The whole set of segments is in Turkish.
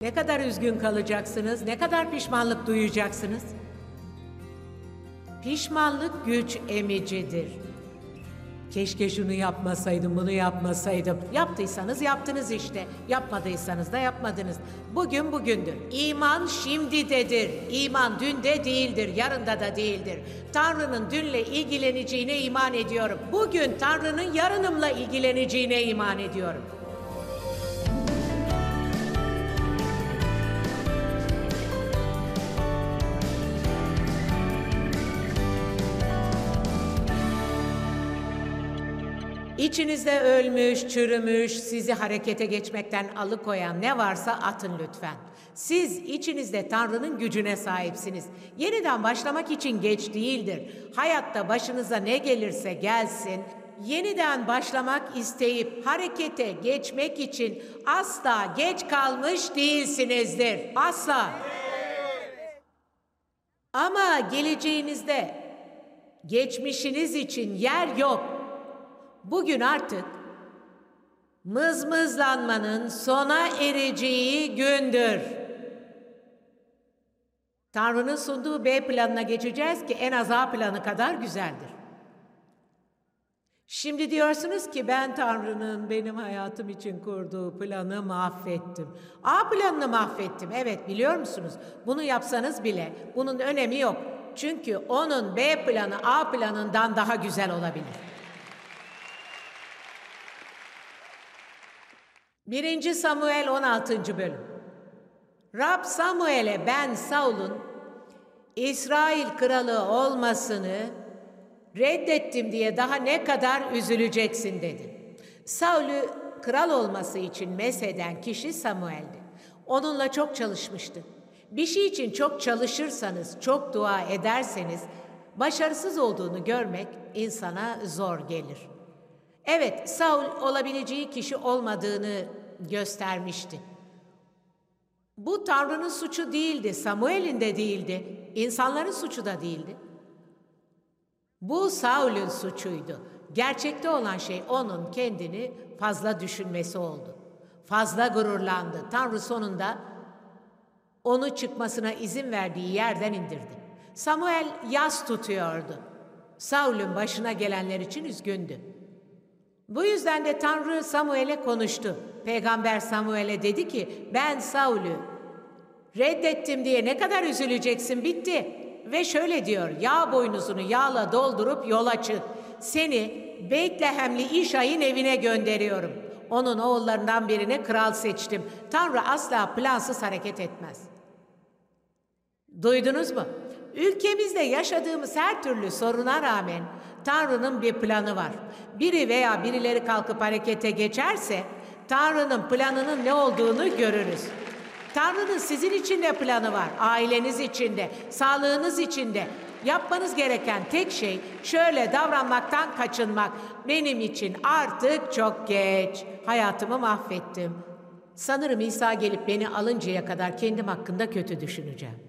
Ne kadar üzgün kalacaksınız, ne kadar pişmanlık duyacaksınız? Pişmanlık güç emicidir. Keşke şunu yapmasaydım, bunu yapmasaydım. Yaptıysanız yaptınız işte. Yapmadıysanız da yapmadınız. Bugün bugündür. İman şimdidedir. İman dünde değildir, yarında da değildir. Tanrı'nın dünle ilgileneceğine iman ediyorum. Bugün Tanrı'nın yarınımla ilgileneceğine iman ediyorum. İçinizde ölmüş, çürümüş, sizi harekete geçmekten alıkoyan ne varsa atın lütfen. Siz içinizde Tanrı'nın gücüne sahipsiniz. Yeniden başlamak için geç değildir. Hayatta başınıza ne gelirse gelsin, yeniden başlamak isteyip harekete geçmek için asla geç kalmış değilsinizdir. Asla. Ama geleceğinizde geçmişiniz için yer yok. Bugün artık mızmızlanmanın sona ereceği gündür. Tanrı'nın sunduğu B planına geçeceğiz ki en az A planı kadar güzeldir. Şimdi diyorsunuz ki ben Tanrı'nın benim hayatım için kurduğu planı mahvettim. A planını mahvettim. Evet, biliyor musunuz? Bunu yapsanız bile bunun önemi yok. Çünkü onun B planı A planından daha güzel olabilir. 1. Samuel 16. bölüm. Rab Samuel'e ben Saul'un İsrail kralı olmasını reddettim diye daha ne kadar üzüleceksin dedi. Saul'ü kral olması için mesheden kişi Samuel'di. Onunla çok çalışmıştı. Bir şey için çok çalışırsanız, çok dua ederseniz başarısız olduğunu görmek insana zor gelir. Evet, Saul olabileceği kişi olmadığını göstermişti. Bu Tanrı'nın suçu değildi, Samuel'in de değildi, insanların suçu da değildi. Bu Saul'ün suçuydu. Gerçekte olan şey onun kendini fazla düşünmesi oldu. Fazla gururlandı. Tanrı sonunda onu çıkmasına izin verdiği yerden indirdi. Samuel yas tutuyordu. Saul'ün başına gelenler için üzgündü. Bu yüzden de Tanrı Samuel'e konuştu. Peygamber Samuel'e dedi ki, ben Saul'ü reddettim diye ne kadar üzüleceksin, bitti. Ve şöyle diyor, yağ boynuzunu yağla doldurup yola çık. Seni Beytlehemli İşay'ın evine gönderiyorum. Onun oğullarından birini kral seçtim. Tanrı asla plansız hareket etmez. Duydunuz mu? Ülkemizde yaşadığımız her türlü soruna rağmen Tanrı'nın bir planı var. Biri veya birileri kalkıp harekete geçerse Tanrı'nın planının ne olduğunu görürüz. Tanrı'nın sizin için de planı var. Aileniz için de, sağlığınız için de. Yapmanız gereken tek şey şöyle davranmaktan kaçınmak. Benim için artık çok geç. Hayatımı mahvettim. Sanırım İsa gelip beni alıncaya kadar kendim hakkında kötü düşüneceğim.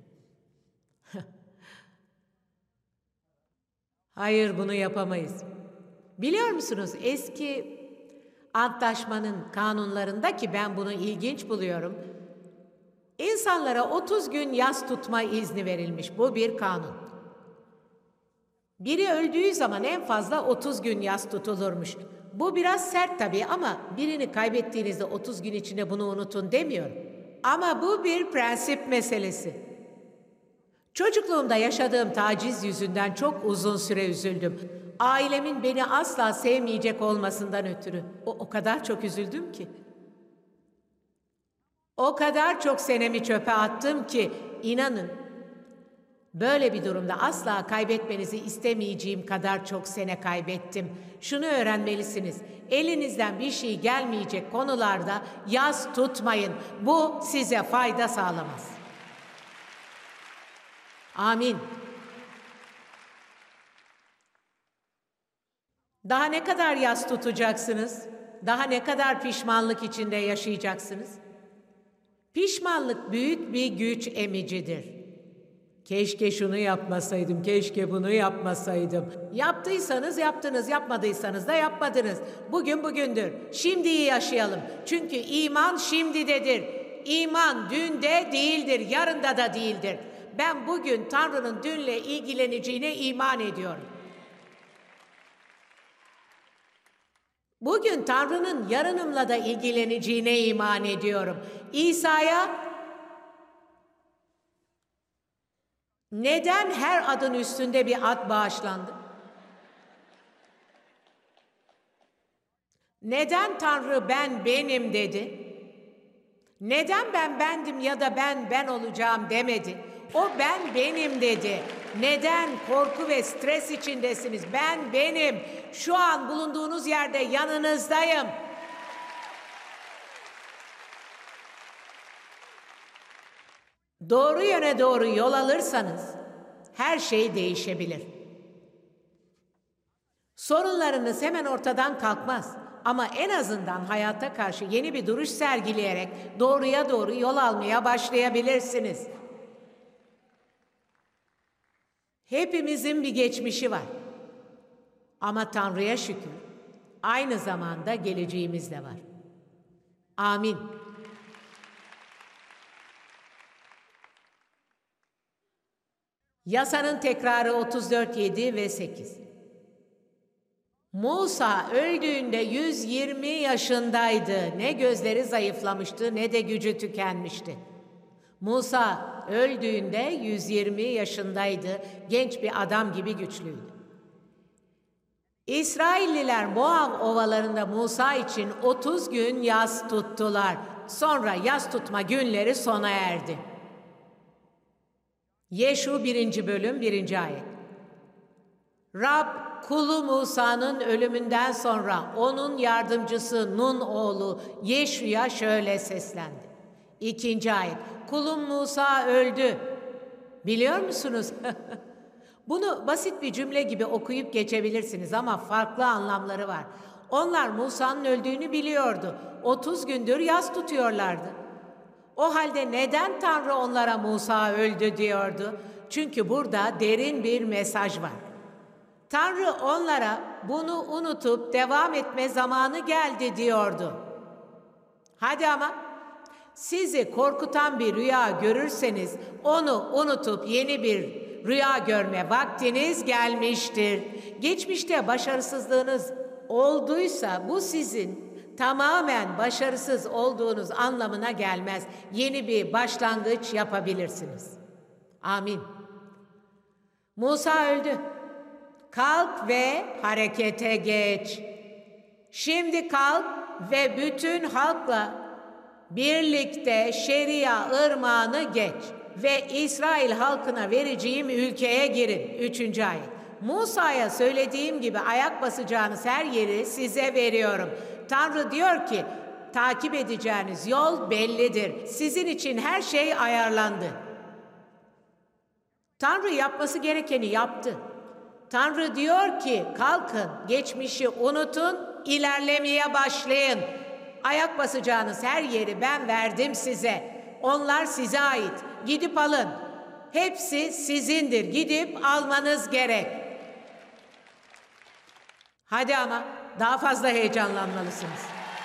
Hayır, bunu yapamayız. Biliyor musunuz, eski antlaşmanın kanunlarında, ki ben bunu ilginç buluyorum, İnsanlara 30 gün yas tutma izni verilmiş. Bu bir kanun. Biri öldüğü zaman en fazla 30 gün yas tutulurmuş. Bu biraz sert tabii ama birini kaybettiğinizde 30 gün içinde bunu unutun demiyorum. Ama bu bir prensip meselesi. Çocukluğumda yaşadığım taciz yüzünden çok uzun süre üzüldüm. Ailemin beni asla sevmeyecek olmasından ötürü. O kadar çok üzüldüm ki. O kadar çok senemi çöpe attım ki inanın böyle bir durumda asla kaybetmenizi istemeyeceğim kadar çok sene kaybettim. Şunu öğrenmelisiniz. Elinizden bir şey gelmeyecek konularda yas tutmayın. Bu size fayda sağlamaz. Amin. Daha ne kadar yas tutacaksınız? Daha ne kadar pişmanlık içinde yaşayacaksınız? Pişmanlık büyük bir güç emicidir. Keşke şunu yapmasaydım, keşke bunu yapmasaydım. Yaptıysanız yaptınız, yapmadıysanız da yapmadınız. Bugün bugündür. Şimdiyi yaşayalım. Çünkü iman şimdidedir. İman dünde değildir, yarında da değildir. Ben bugün Tanrı'nın dünle ilgileneceğine iman ediyorum. Bugün Tanrı'nın yarınımla da ilgileneceğine iman ediyorum. İsa'ya neden her adın üstünde bir ad bağışlandı? Neden Tanrı ben benim dedi? Neden ben bendim ya da ben olacağım demedi? O ben benim dedi. Neden korku ve stres içindesiniz? Ben benim. Şu an bulunduğunuz yerde yanınızdayım. Doğru yöne doğru yol alırsanız her şey değişebilir. Sorunlarınız hemen ortadan kalkmaz. Ama en azından hayata karşı yeni bir duruş sergileyerek doğruya doğru yol almaya başlayabilirsiniz. Hepimizin bir geçmişi var. Ama Tanrı'ya şükür, aynı zamanda geleceğimiz de var. Amin. Yasanın tekrarı 34:7 ve 8. Musa öldüğünde 120 yaşındaydı. Ne gözleri zayıflamıştı ne de gücü tükenmişti. Musa öldüğünde 120 yaşındaydı. Genç bir adam gibi güçlüydü. İsrailliler Moab ovalarında Musa için 30 gün yas tuttular. Sonra yas tutma günleri sona erdi. Yeşu 1. bölüm 1. ayet. Rab kulu Musa'nın ölümünden sonra onun yardımcısı Nun oğlu Yeşu'ya şöyle seslendi. 2. ayet. Kulum Musa öldü. Biliyor musunuz? Bunu basit bir cümle gibi okuyup geçebilirsiniz ama farklı anlamları var. Onlar Musa'nın öldüğünü biliyordu. 30 gündür yas tutuyorlardı. O halde neden Tanrı onlara Musa öldü diyordu? Çünkü burada derin bir mesaj var. Tanrı onlara bunu unutup devam etme zamanı geldi diyordu. Hadi ama sizi korkutan bir rüya görürseniz onu unutup yeni bir rüya görme vaktiniz gelmiştir. Geçmişte başarısızlığınız olduysa bu sizin tamamen başarısız olduğunuz anlamına gelmez. Yeni bir başlangıç yapabilirsiniz. Amin. Musa öldü. Kalk ve harekete geç. Şimdi kalk ve bütün halkla birlikte Şeria ırmağını geç ve İsrail halkına vereceğim ülkeye girin. 3. ayet. Musa'ya söylediğim gibi ayak basacağınız her yeri size veriyorum. Tanrı diyor ki, takip edeceğiniz yol bellidir. Sizin için her şey ayarlandı. Tanrı yapması gerekeni yaptı. Tanrı diyor ki, kalkın, geçmişi unutun, ilerlemeye başlayın. Ayak basacağınız her yeri ben verdim size. Onlar size ait. Gidip alın. Hepsi sizindir. Gidip almanız gerek. Hadi ama daha fazla heyecanlanmalısınız.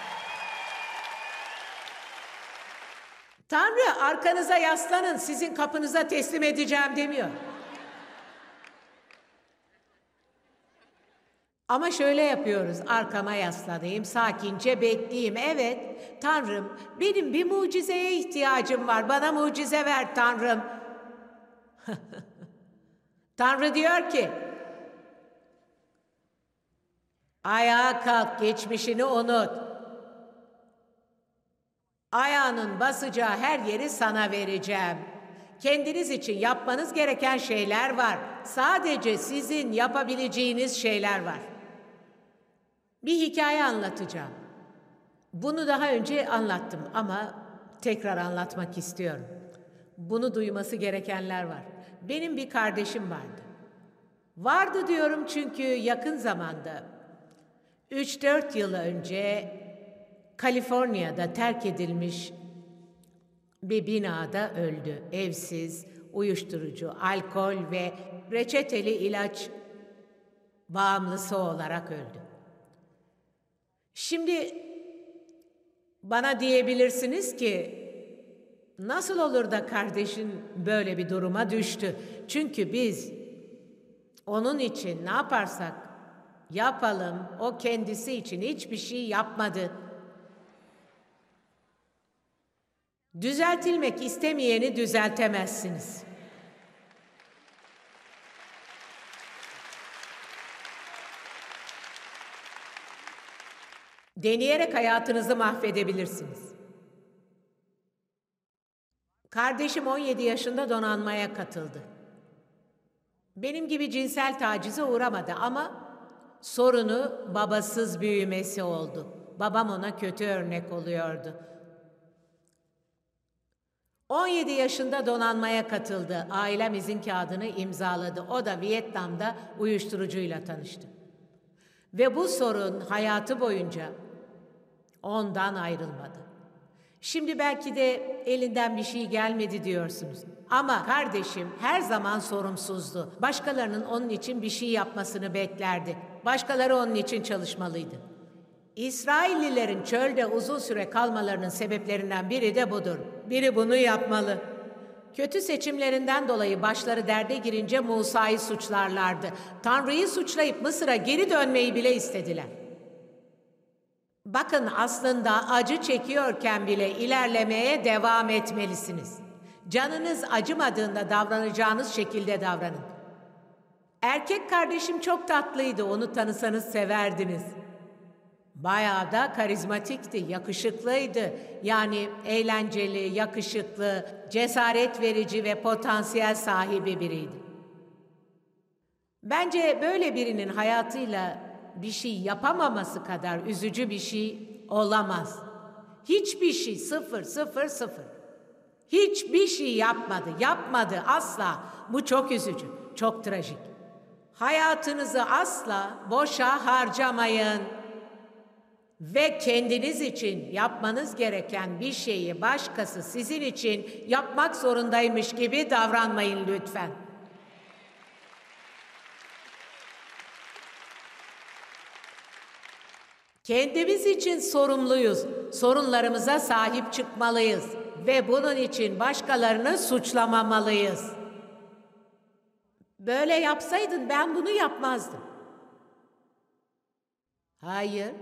Tanrı arkanıza yaslanın, sizin kapınıza teslim edeceğim demiyor. Ama şöyle yapıyoruz, arkama yaslanayım, sakince bekleyeyim. Evet, Tanrım, benim bir mucizeye ihtiyacım var, bana mucize ver Tanrım. Tanrı diyor ki, ayağa kalk, geçmişini unut. Ayağının basacağı her yeri sana vereceğim. Kendiniz için yapmanız gereken şeyler var. Sadece sizin yapabileceğiniz şeyler var. Bir hikaye anlatacağım. Bunu daha önce anlattım ama tekrar anlatmak istiyorum. Bunu duyması gerekenler var. Benim bir kardeşim vardı. Vardı diyorum çünkü yakın zamanda 3-4 yıl önce Kaliforniya'da terk edilmiş bir binada öldü. Evsiz, uyuşturucu, alkol ve reçeteli ilaç bağımlısı olarak öldü. Şimdi bana diyebilirsiniz ki Nasıl olur da kardeşin böyle bir duruma düştü? Çünkü biz onun için ne yaparsak yapalım, o kendisi için hiçbir şey yapmadı. Düzeltilmek istemeyeni düzeltemezsiniz. Deneyerek hayatınızı mahvedebilirsiniz. Kardeşim 17 yaşında donanmaya katıldı. Benim gibi cinsel tacize uğramadı ama sorunu babasız büyümesi oldu. Babam ona kötü örnek oluyordu. 17 yaşında donanmaya katıldı. Ailem izin kağıdını imzaladı. O da Vietnam'da uyuşturucuyla tanıştı. Ve bu sorun hayatı boyunca ondan ayrılmadı. Şimdi belki de elinden bir şey gelmedi diyorsunuz. Ama kardeşim her zaman sorumsuzdu. Başkalarının onun için bir şey yapmasını beklerdi. Başkaları onun için çalışmalıydı. İsraillilerin çölde uzun süre kalmalarının sebeplerinden biri de budur. Biri bunu yapmalı. Kötü seçimlerinden dolayı başları derde girince Musa'yı suçlarlardı. Tanrı'yı suçlayıp Mısır'a geri dönmeyi bile istediler. Bakın aslında acı çekiyorken bile ilerlemeye devam etmelisiniz. Canınız acımadığında davranacağınız şekilde davranın. Erkek kardeşim çok tatlıydı, onu tanısanız severdiniz. Bayağı da karizmatikti, yakışıklıydı. Yani eğlenceli, yakışıklı, cesaret verici ve potansiyel sahibi biriydi. Bence böyle birinin hayatıyla bir şey yapamaması kadar üzücü bir şey olamaz. Hiçbir şey, sıfır, sıfır, sıfır. Hiçbir şey yapmadı asla. Bu çok üzücü, çok trajik. Hayatınızı asla boşa harcamayın. Ve kendiniz için yapmanız gereken bir şeyi başkası sizin için yapmak zorundaymış gibi davranmayın lütfen. Kendimiz için sorumluyuz. Sorunlarımıza sahip çıkmalıyız ve bunun için başkalarını suçlamamalıyız. Böyle yapsaydın ben bunu yapmazdım. Hayır.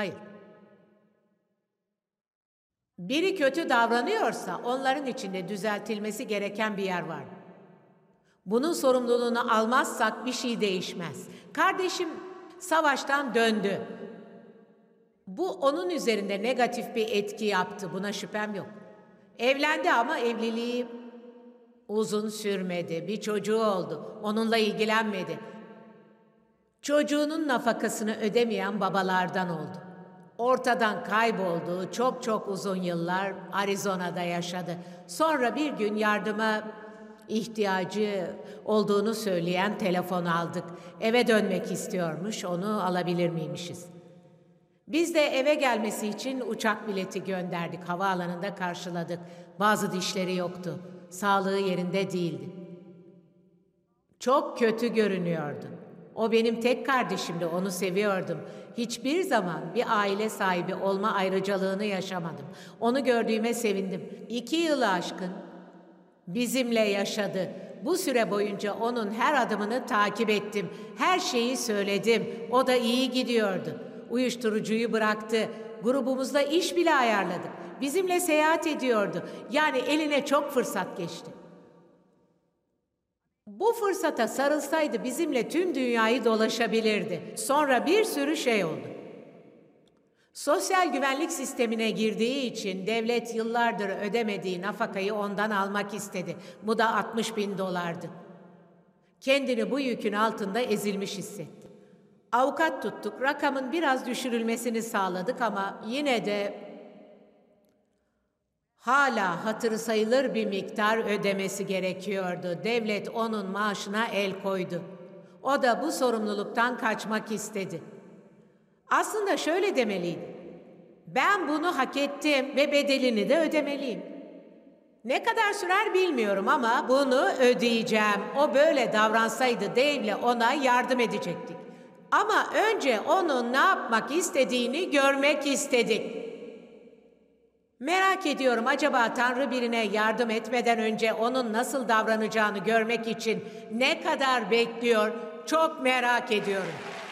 Biri kötü davranıyorsa onların içinde düzeltilmesi gereken bir yer var. Bunun sorumluluğunu almazsak bir şey değişmez. Kardeşim savaştan döndü. Bu onun üzerinde negatif bir etki yaptı, buna şüphem yok. Evlendi ama evliliği uzun sürmedi. Bir çocuğu oldu. Onunla ilgilenmedi. Çocuğunun nafakasını ödemeyen babalardan oldu. Ortadan kayboldu. Çok uzun yıllar Arizona'da yaşadı. Sonra bir gün yardıma ihtiyacı olduğunu söyleyen telefon aldık. Eve dönmek istiyormuş, onu alabilir miymişiz? Biz de eve gelmesi için uçak bileti gönderdik. Havaalanında karşıladık. Bazı dişleri yoktu. Sağlığı yerinde değildi. Çok kötü görünüyordu. O benim tek kardeşimdi, onu seviyordum. Hiçbir zaman bir aile sahibi olma ayrıcalığını yaşamadım. Onu gördüğüme sevindim. 2 yılı aşkın bizimle yaşadı. Bu süre boyunca onun her adımını takip ettim. Her şeyi söyledim. O da iyi gidiyordu. Uyuşturucuyu bıraktı. Grubumuzla iş bile ayarladık. Bizimle seyahat ediyordu. Yani eline çok fırsat geçti. Bu fırsata sarılsaydı bizimle tüm dünyayı dolaşabilirdi. Sonra bir sürü şey oldu. Sosyal güvenlik sistemine girdiği için devlet yıllardır ödemediği nafakayı ondan almak istedi. Bu da $60.000'dı. Kendini bu yükün altında ezilmiş hissetti. Avukat tuttuk, rakamın biraz düşürülmesini sağladık ama yine de hala hatırı sayılır bir miktar ödemesi gerekiyordu. Devlet onun maaşına el koydu. O da bu sorumluluktan kaçmak istedi. Aslında şöyle demeliydi. Ben bunu hak ettim ve bedelini de ödemeliyim. Ne kadar sürer bilmiyorum ama bunu ödeyeceğim. O böyle davransaydı Dave'le ona yardım edecektik. Ama önce onun ne yapmak istediğini görmek istedik. Merak ediyorum, acaba Tanrı birine yardım etmeden önce onun nasıl davranacağını görmek için ne kadar bekliyor? Çok merak ediyorum.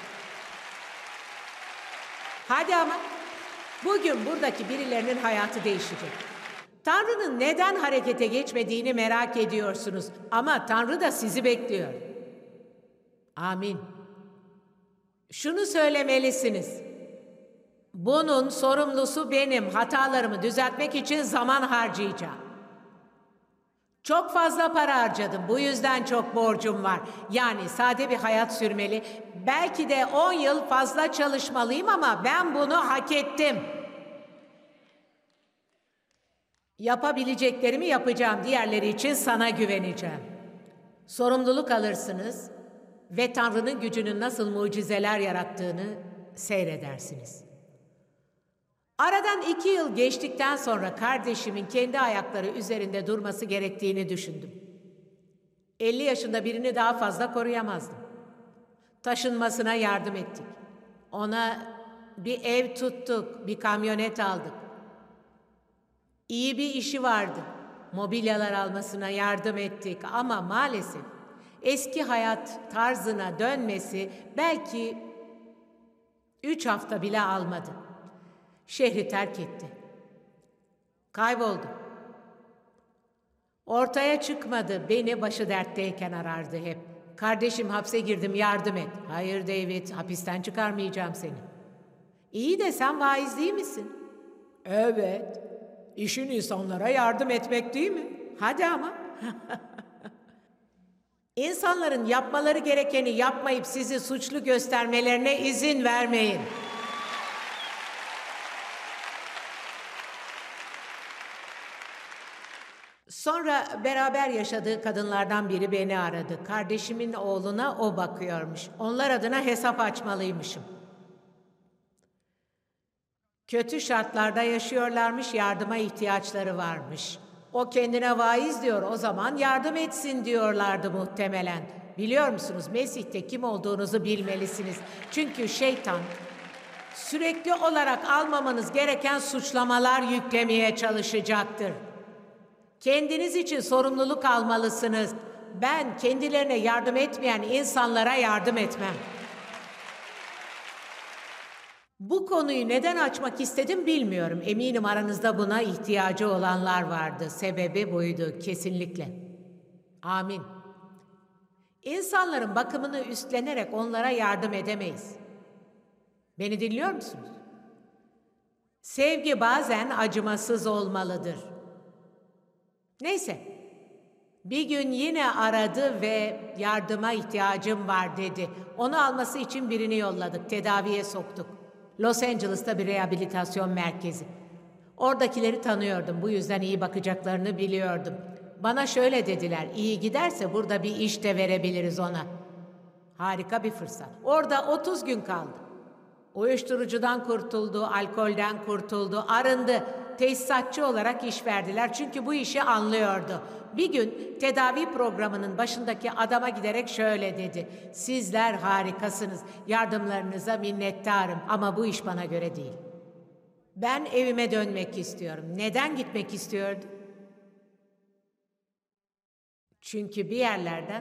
Hadi ama, bugün buradaki birilerinin hayatı değişecek. Tanrı'nın neden harekete geçmediğini merak ediyorsunuz ama Tanrı da sizi bekliyor. Amin. Şunu söylemelisiniz. Bunun sorumlusu benim. Hatalarımı düzeltmek için zaman harcayacağım. Çok fazla para harcadım. Bu yüzden çok borcum var. Yani sade bir hayat sürmeli. Belki de 10 yıl fazla çalışmalıyım ama ben bunu hak ettim. Yapabileceklerimi yapacağım. Diğerleri için sana güveneceğim. Sorumluluk alırsınız ve Tanrı'nın gücünün nasıl mucizeler yarattığını seyredersiniz. Aradan 2 yıl geçtikten sonra kardeşimin kendi ayakları üzerinde durması gerektiğini düşündüm. 50 yaşında birini daha fazla koruyamazdım. Taşınmasına yardım ettik. Ona bir ev tuttuk, bir kamyonet aldık. İyi bir işi vardı. Mobilyalar almasına yardım ettik ama maalesef eski hayat tarzına dönmesi belki 3 hafta bile almadı. Şehri terk etti. Kayboldu. Ortaya çıkmadı. Beni başı dertteyken arardı hep. Kardeşim, hapse girdim, yardım et. Hayır David, hapisten çıkarmayacağım seni. İyi de sen vaiz değil misin? Evet. İşin insanlara yardım etmek değil mi? Hadi ama. İnsanların yapmaları gerekeni yapmayıp sizi suçlu göstermelerine izin vermeyin. Sonra beraber yaşadığı kadınlardan biri beni aradı. Kardeşimin oğluna o bakıyormuş. Onlar adına hesap açmalıymışım. Kötü şartlarda yaşıyorlarmış, yardıma ihtiyaçları varmış. O kendine vaiz diyor, o zaman yardım etsin diyorlardı muhtemelen. Biliyor musunuz, Mesih'te kim olduğunuzu bilmelisiniz. Çünkü şeytan sürekli olarak almamanız gereken suçlamalar yüklemeye çalışacaktır. Kendiniz için sorumluluk almalısınız. Ben kendilerine yardım etmeyen insanlara yardım etmem. Bu konuyu neden açmak istedim bilmiyorum. Eminim aranızda buna ihtiyacı olanlar vardı. Sebebi buydu kesinlikle. Amin. İnsanların bakımını üstlenerek onlara yardım edemeyiz. Beni dinliyor musunuz? Sevgi bazen acımasız olmalıdır. Neyse, bir gün yine aradı ve yardıma ihtiyacım var dedi. Onu alması için birini yolladık, tedaviye soktuk. Los Angeles'ta bir rehabilitasyon merkezi. Oradakileri tanıyordum, bu yüzden iyi bakacaklarını biliyordum. Bana şöyle dediler, iyi giderse burada bir iş de verebiliriz ona. Harika bir fırsat. Orada 30 gün kaldı. Uyuşturucudan kurtuldu, alkolden kurtuldu, arındı. Tesisatçı olarak iş verdiler çünkü bu işi anlıyordu. Bir gün tedavi programının başındaki adama giderek şöyle dedi. Sizler harikasınız, yardımlarınıza minnettarım ama bu iş bana göre değil. Ben evime dönmek istiyorum. Neden gitmek istiyordu? Çünkü bir yerlerden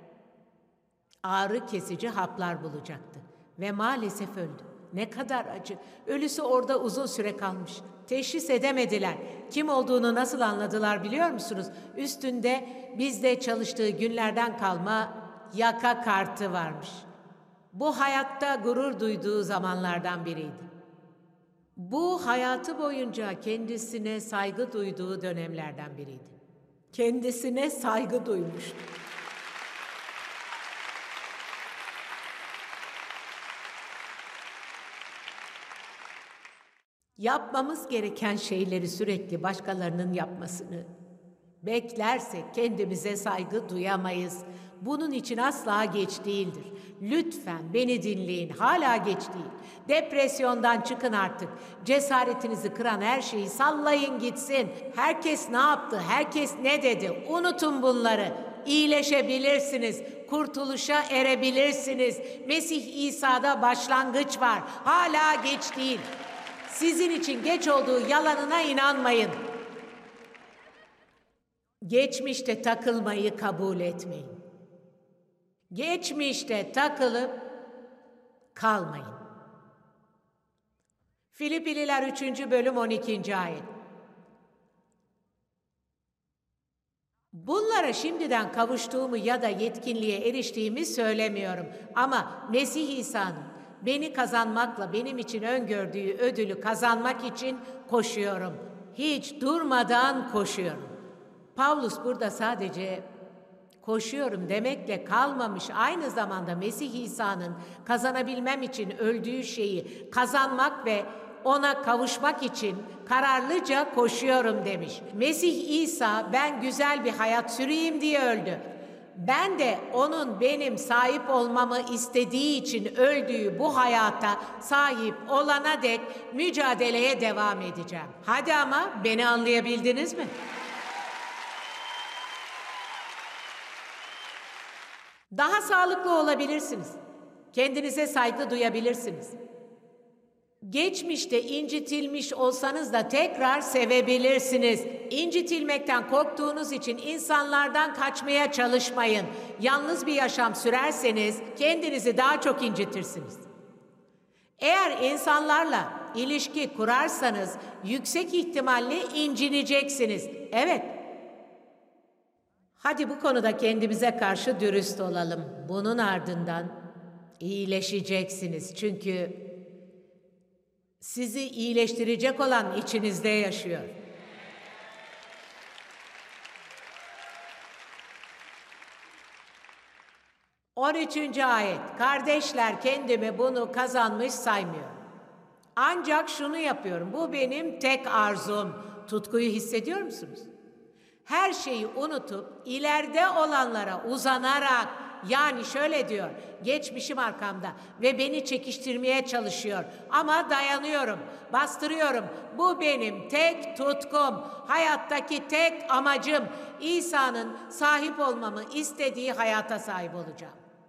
ağrı kesici haplar bulacaktı ve maalesef öldü. Ne kadar acı. Ölüsü orada uzun süre kalmış. Teşhis edemediler. Kim olduğunu nasıl anladılar biliyor musunuz? Üstünde bizde çalıştığı günlerden kalma yaka kartı varmış. Bu hayatta gurur duyduğu zamanlardan biriydi. Bu hayatı boyunca kendisine saygı duyduğu dönemlerden biriydi. Kendisine saygı duymuştu. Yapmamız gereken şeyleri sürekli başkalarının yapmasını beklersek kendimize saygı duyamayız. Bunun için asla geç değildir. Lütfen beni dinleyin, hala geç değil. Depresyondan çıkın artık. Cesaretinizi kıran her şeyi sallayın gitsin. Herkes ne yaptı, herkes ne dedi? Unutun bunları. İyileşebilirsiniz, kurtuluşa erebilirsiniz. Mesih İsa'da başlangıç var. Hala geç değil. sizin için geç olduğu yalanına inanmayın. Geçmişte takılmayı kabul etmeyin. Geçmişte takılıp kalmayın. Filipliler 3. bölüm 12. ayet. Bunlara şimdiden kavuştuğumu ya da yetkinliğe eriştiğimi söylemiyorum. Ama Mesih İsa'nın beni kazanmakla benim için öngördüğü ödülü kazanmak için koşuyorum. Hiç durmadan koşuyorum. Pavlus burada sadece koşuyorum demekle kalmamış, aynı zamanda Mesih İsa'nın kazanabilmem için öldüğü şeyi kazanmak ve ona kavuşmak için kararlıca koşuyorum demiş. Mesih İsa ben güzel bir hayat süreyim diye öldü. Ben de onun benim sahip olmamı istediği için öldüğü bu hayata sahip olana dek mücadeleye devam edeceğim. Hadi ama beni anlayabildiniz mi? Daha sağlıklı olabilirsiniz. Kendinize saygı duyabilirsiniz. Geçmişte incitilmiş olsanız da tekrar sevebilirsiniz. İncitilmekten korktuğunuz için insanlardan kaçmaya çalışmayın. Yalnız bir yaşam sürerseniz kendinizi daha çok incitirsiniz. Eğer insanlarla ilişki kurarsanız yüksek ihtimalle incineceksiniz. Evet. Hadi bu konuda kendimize karşı dürüst olalım. Bunun ardından iyileşeceksiniz. Çünkü sizi iyileştirecek olan içinizde yaşıyor. On 13. ayet. Kardeşler, kendimi bunu kazanmış saymıyorum. Ancak şunu yapıyorum. Bu benim tek arzum. Tutkuyu hissediyor musunuz? Her şeyi unutup ileride olanlara uzanarak, yani şöyle diyor, geçmişim arkamda ve beni çekiştirmeye çalışıyor ama dayanıyorum, bastırıyorum. Bu benim tek tutkum, hayattaki tek amacım. İsa'nın sahip olmamı istediği hayata sahip olacağım.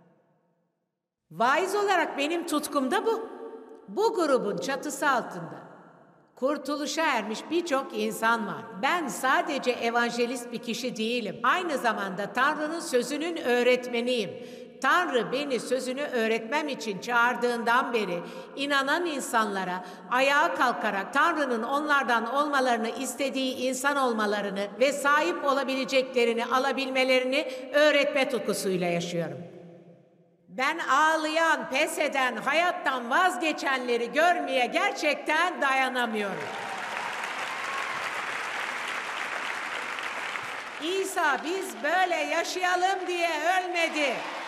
Vaiz olarak benim tutkum da bu. Bu grubun çatısı altında kurtuluşa ermiş birçok insan var. Ben sadece evanjelist bir kişi değilim. Aynı zamanda Tanrı'nın sözünün öğretmeniyim. Tanrı beni sözünü öğretmem için çağırdığından beri inanan insanlara ayağa kalkarak Tanrı'nın onlardan olmalarını istediği insan olmalarını ve sahip olabileceklerini alabilmelerini öğretme tutkusuyla yaşıyorum. Ben ağlayan, pes eden, hayattan vazgeçenleri görmeye gerçekten dayanamıyorum. İsa biz böyle yaşayalım diye ölmedi.